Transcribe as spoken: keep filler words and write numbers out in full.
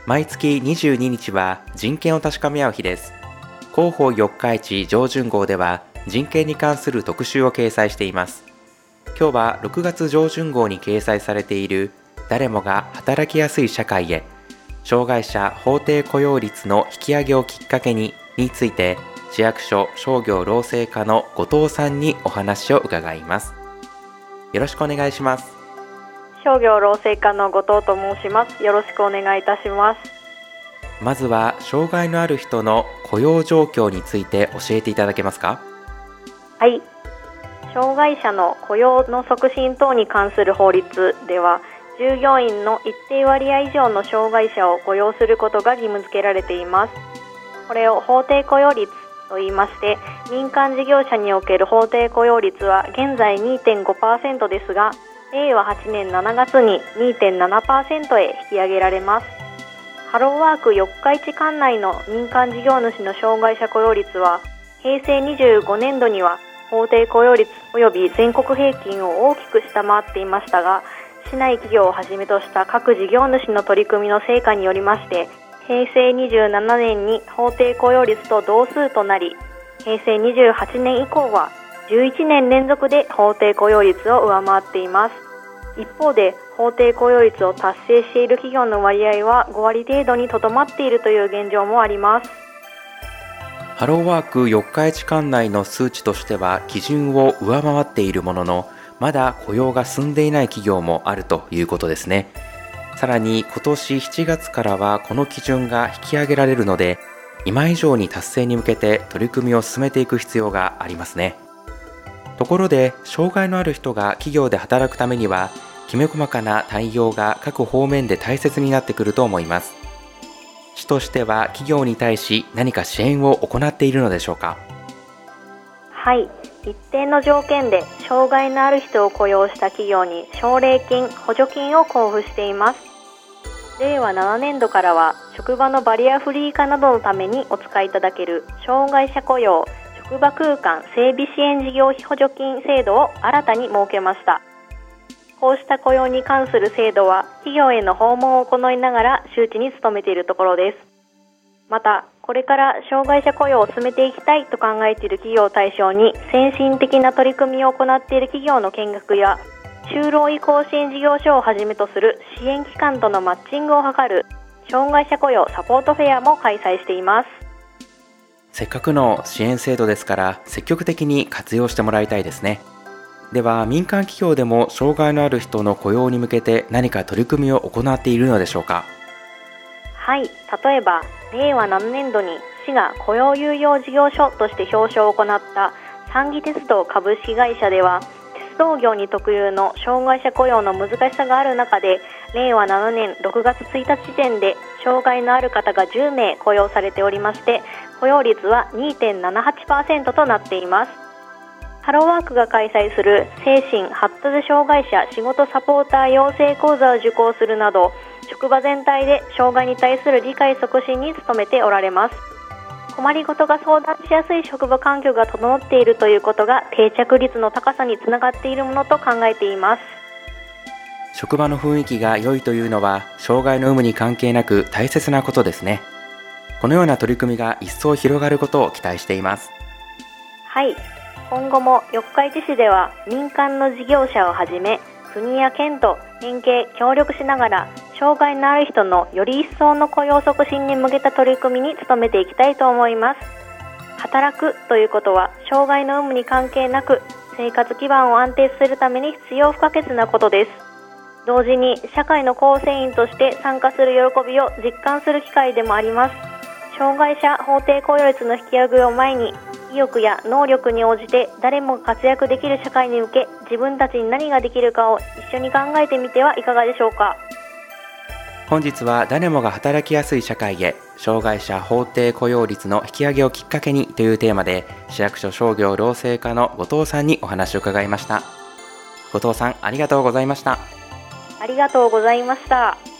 毎月にじゅうににちは人権を確かめ合う日です。広報四日市上旬号では人権に関する特集を掲載しています。今日はろくがつ上旬号に掲載されている誰もが働きやすい社会へ、障害者法定雇用率の引き上げをきっかけにについて、市役所商業労政課の後藤さんにお話を伺います。よろしくお願いします。 商業労政課の後藤と申します。よろしくお願いいたします。 まずは障害のある人の雇用状況について教えていただけますか？ はい、障害者の雇用の促進等に関する法律では、従業員の一定割合以上の障害者を雇用することが義務付けられています。これを法定雇用率と言いまして、民間事業者における法定雇用率は現在 にてんごパーセント ですが、れいわはちねんしちがつに にてんななパーセント へ引き上げられます。ハローワーク四日市管内の民間事業主の障害者雇用率は、へいせいにじゅうごねんどには法定雇用率及び全国平均を大きく下回っていましたが、市内企業をはじめとした各事業主の取り組みの成果によりまして、へいせいにじゅうななねんに法定雇用率と同数となり、へいせいにじゅうはちねん以降はじゅういちねん連続で法定雇用率を上回っています。一方で、法定雇用率を達成している企業の割合はごわり程度にとどまっているという現状もあります。 ハローワーク四日市管内の数値としては基準を上回っているものの、まだ雇用が進んでいない企業もあるということですね。さらに今年しちがつからはこの基準が引き上げられるので、今以上に達成に向けて取り組みを進めていく必要がありますね。ところで、障害のある人が企業で働くためには、きめ細かな対応が各方面で大切になってくると思います。市としては企業に対し何か支援を行っているのでしょうか？ はい、一定の条件で障害のある人を雇用した企業に奨励金・補助金を交付しています。れいわななねんどからは、職場のバリアフリー化などのためにお使いいただける障害者雇用職場空間整備支援事業費補助金制度を新たに設けました。こうした雇用に関する制度は、企業への訪問を行いながら周知に努めているところです。また、これから障害者雇用を進めていきたいと考えている企業を対象に、先進的な取り組みを行っている企業の見学や、就労移行支援事業所をはじめとする支援機関とのマッチングを図る障害者雇用サポートフェアも開催しています。 せっかくの支援制度ですから、積極的に活用してもらいたいですね。では、民間企業でも障害のある人の雇用に向けて何か取り組みを行っているのでしょうか？ はい、例えばれいわななねんどに市が雇用有用事業所として表彰を行った三岐鉄道株式会社では、鉄道業に特有の障害者雇用の難しさがある中で、れいわななねんろくがつついたち時点で障害のある方がじゅうめい雇用されておりまして、雇用率は にてんななはちパーセント となっています。ハローワークが開催する精神発達障害者仕事サポーター養成講座を受講するなど、職場全体で障害に対する理解促進に努めておられます。困りごとが相談しやすい職場環境が整っているということが、定着率の高さにつながっているものと考えています。 職場の雰囲気が良いというのは、障害の有無に関係なく大切なことですね。このような取り組みが一層広がることを期待しています。 はい、今後も四日市市では民間の事業者をはじめ、国や県と連携協力しながら、障害のある人のより一層の雇用促進に向けた取り組みに努めていきたいと思います。働くということは、障害の有無に関係なく生活基盤を安定するために必要不可欠なことです。同時に社会の構成員として参加する喜びを実感する機会でもあります。障害者法定雇用率の引き上げを前に、意欲や能力に応じて誰もが活躍できる社会に向け、自分たちに何ができるかを一緒に考えてみてはいかがでしょうか。 本日は誰もが働きやすい社会へ、障害者法定雇用率の引き上げをきっかけにというテーマで、市役所商業労政課の後藤さんにお話を伺いました。後藤さん、ありがとうございました。 ありがとうございました。